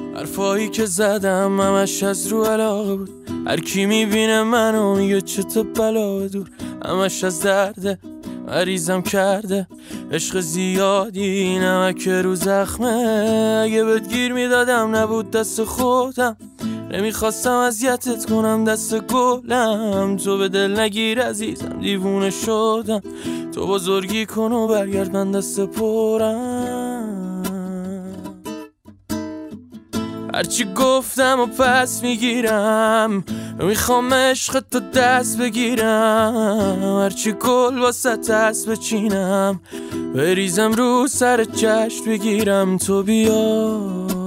حرفایی که زدم همش از رو علاقه بود. هر کی میبینه منو میگه چه تو بلا دور. همش از درده مریضم کرده عشق زیادی نمک رو زخمه. اگه بهت گیر میدادم نبود دست خودم. نمیخواستم اذیتت کنم دست گلم. تو به دل نگیر عزیزم دیوونه شدم. تو بزرگی کن و برگرد من دست پرم. هرچی گفتم و پس میگیرم. میخوام عشق تو دست بگیرم. هرچی گل واسه دست بچینم. بریزم رو سر جشن بگیرم. تو بیا.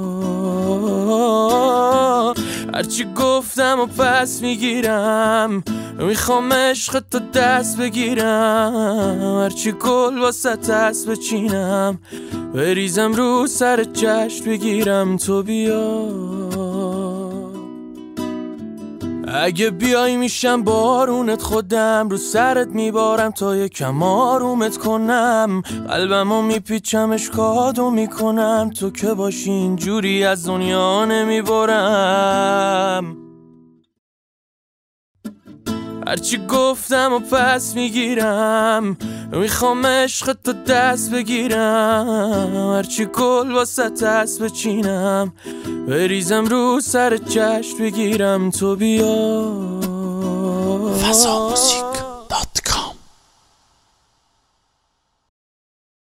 هرچی گفتم و پس میگیرم. میخوام عشق تو دست بگیرم. هرچی گل واسه دست بچینم. بریزم رو سر جشن بگیرم. تو بیا. اگه بیای میشم بارونت خودم. رو سرت میبارم تا یکم آرومت کنم. قلبمو میپیچم اشکادو میکنم. تو که باشی اینجوری از دنیا نمیبارم. هرچی گفتم و پس میگیرم. میخوام عشق تو دست بگیرم. هرچی گل واسه دست بچینم. بریزم رو سر جشن بگیرم. تو بیا.